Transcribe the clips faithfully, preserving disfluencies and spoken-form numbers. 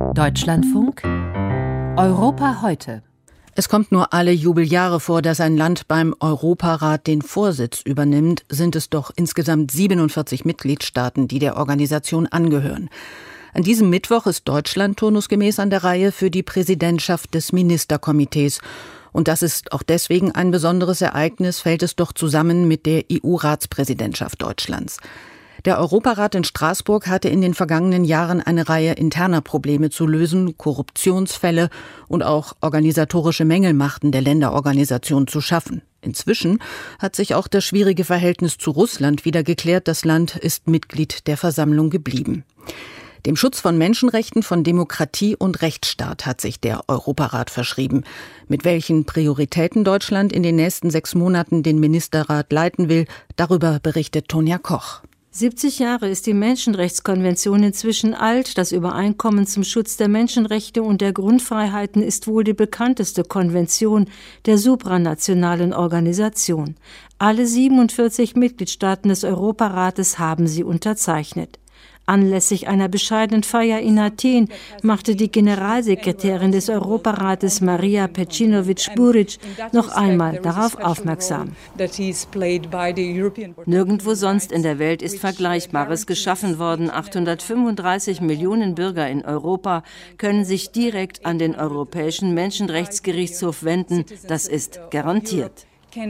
Deutschlandfunk Europa heute. Es kommt nur alle Jubeljahre vor, dass ein Land beim Europarat den Vorsitz übernimmt, sind es doch insgesamt siebenundvierzig Mitgliedstaaten, die der Organisation angehören. An diesem Mittwoch ist Deutschland turnusgemäß an der Reihe für die Präsidentschaft des Ministerkomitees. Und das ist auch deswegen ein besonderes Ereignis, fällt es doch zusammen mit der E U-Ratspräsidentschaft Deutschlands. Der Europarat in Straßburg hatte in den vergangenen Jahren eine Reihe interner Probleme zu lösen, Korruptionsfälle und auch organisatorische Mängelmachten der Länderorganisation zu schaffen. Inzwischen hat sich auch das schwierige Verhältnis zu Russland wieder geklärt. Das Land ist Mitglied der Versammlung geblieben. Dem Schutz von Menschenrechten, von Demokratie und Rechtsstaat hat sich der Europarat verschrieben. Mit welchen Prioritäten Deutschland in den nächsten sechs Monaten den Ministerrat leiten will, darüber berichtet Tonja Koch. siebzig Jahre ist die Menschenrechtskonvention inzwischen alt. Das Übereinkommen zum Schutz der Menschenrechte und der Grundfreiheiten ist wohl die bekannteste Konvention der supranationalen Organisation. Alle siebenundvierzig Mitgliedstaaten des Europarates haben sie unterzeichnet. Anlässlich einer bescheidenen Feier in Athen machte die Generalsekretärin des Europarates Maria Pejcinovic-Buric noch einmal darauf aufmerksam. Nirgendwo sonst in der Welt ist Vergleichbares geschaffen worden. achthundertfünfunddreißig Millionen Bürger in Europa können sich direkt an den Europäischen Menschenrechtsgerichtshof wenden. Das ist garantiert.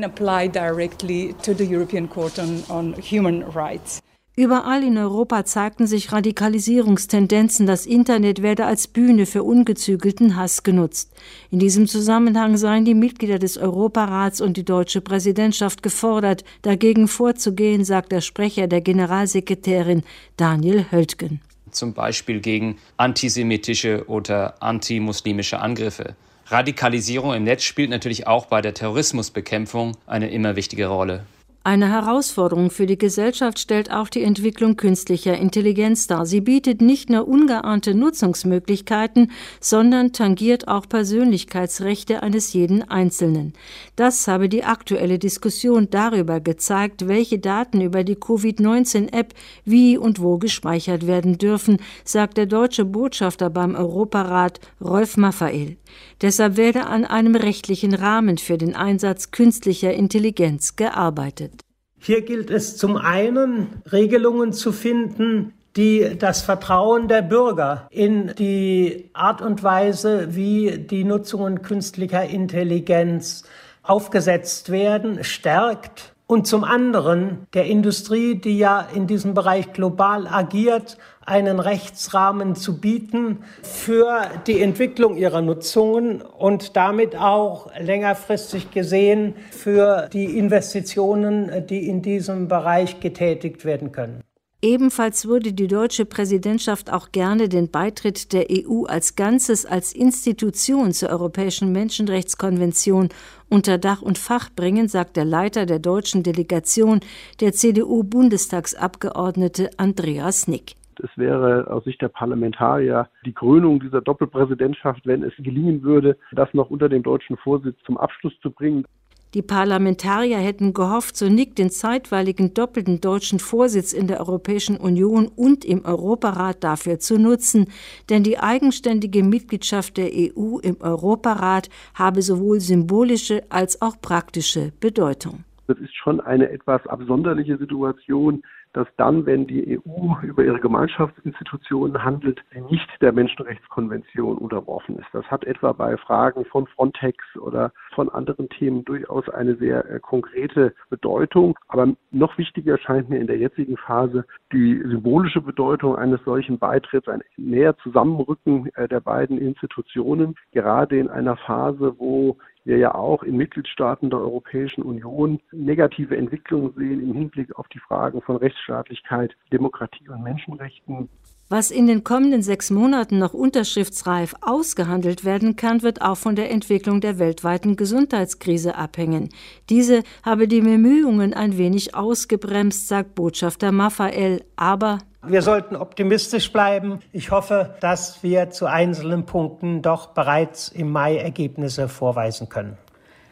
Überall in Europa zeigten sich Radikalisierungstendenzen. Das Internet werde als Bühne für ungezügelten Hass genutzt. In diesem Zusammenhang seien die Mitglieder des Europarats und die deutsche Präsidentschaft gefordert, dagegen vorzugehen, sagt der Sprecher der Generalsekretärin Daniel Höltgen. Zum Beispiel gegen antisemitische oder antimuslimische Angriffe. Radikalisierung im Netz spielt natürlich auch bei der Terrorismusbekämpfung eine immer wichtige Rolle. Eine Herausforderung für die Gesellschaft stellt auch die Entwicklung künstlicher Intelligenz dar. Sie bietet nicht nur ungeahnte Nutzungsmöglichkeiten, sondern tangiert auch Persönlichkeitsrechte eines jeden Einzelnen. Das habe die aktuelle Diskussion darüber gezeigt, welche Daten über die Covid neunzehn App wie und wo gespeichert werden dürfen, sagt der deutsche Botschafter beim Europarat Rolf Maffael. Deshalb werde an einem rechtlichen Rahmen für den Einsatz künstlicher Intelligenz gearbeitet. Hier gilt es zum einen, Regelungen zu finden, die das Vertrauen der Bürger in die Art und Weise, wie die Nutzungen künstlicher Intelligenz aufgesetzt werden, stärkt. Und zum anderen der Industrie, die ja in diesem Bereich global agiert, einen Rechtsrahmen zu bieten für die Entwicklung ihrer Nutzungen und damit auch längerfristig gesehen für die Investitionen, die in diesem Bereich getätigt werden können. Ebenfalls würde die deutsche Präsidentschaft auch gerne den Beitritt der E U als Ganzes, als Institution zur Europäischen Menschenrechtskonvention unter Dach und Fach bringen, sagt der Leiter der deutschen Delegation, der C D U-Bundestagsabgeordnete Andreas Nick. Es wäre aus Sicht der Parlamentarier die Krönung dieser Doppelpräsidentschaft, wenn es gelingen würde, das noch unter dem deutschen Vorsitz zum Abschluss zu bringen. Die Parlamentarier hätten gehofft, so Nick, den zeitweiligen doppelten deutschen Vorsitz in der Europäischen Union und im Europarat dafür zu nutzen, denn die eigenständige Mitgliedschaft der E U im Europarat habe sowohl symbolische als auch praktische Bedeutung. Das ist schon eine etwas absonderliche Situation, dass dann, wenn die E U über ihre Gemeinschaftsinstitutionen handelt, sie nicht der Menschenrechtskonvention unterworfen ist. Das hat etwa bei Fragen von Frontex oder von anderen Themen durchaus eine sehr äh, konkrete Bedeutung. Aber noch wichtiger scheint mir in der jetzigen Phase die symbolische Bedeutung eines solchen Beitritts, ein näher Zusammenrücken äh, der beiden Institutionen, gerade in einer Phase, wo wir ja auch in Mitgliedstaaten der Europäischen Union negative Entwicklungen sehen im Hinblick auf die Fragen von Rechtsstaatlichkeit, Demokratie und Menschenrechten. Was in den kommenden sechs Monaten noch unterschriftsreif ausgehandelt werden kann, wird auch von der Entwicklung der weltweiten Gesundheitskrise abhängen. Diese habe die Bemühungen ein wenig ausgebremst, sagt Botschafter Maffael, aber wir sollten optimistisch bleiben. Ich hoffe, dass wir zu einzelnen Punkten doch bereits im Mai Ergebnisse vorweisen können.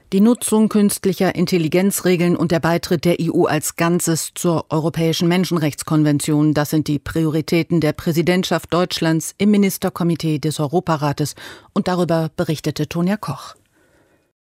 Die Nutzung künstlicher Intelligenzregeln und der Beitritt der E U als Ganzes zur Europäischen Menschenrechtskonvention, das sind die Prioritäten der Präsidentschaft Deutschlands im Ministerkomitee des Europarates. Und darüber berichtete Tonja Koch.